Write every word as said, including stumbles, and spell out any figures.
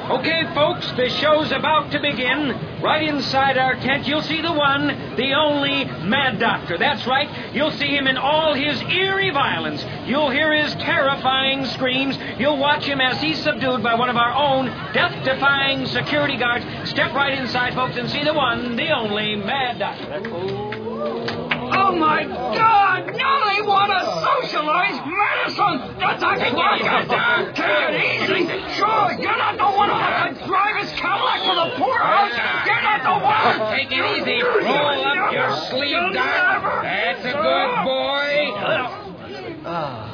Okay, folks, the show's about to begin. Right inside our tent, you'll see the one, the only Mad Doctor. That's right. You'll see him in all his eerie violence. You'll hear his terrifying screams. You'll watch him as he's subdued by one of our own death-defying security guards. Step right inside, folks, and see the one, the only Mad Doctor. Oh, my God! Now they want to socialize medicine! That's a doctor! Take it easy! Sure, you're not the one who has to drive his Cadillac to the poorhouse! You're not the one! Take it easy! Roll up your sleeve, Doc! That's a good boy! Ah.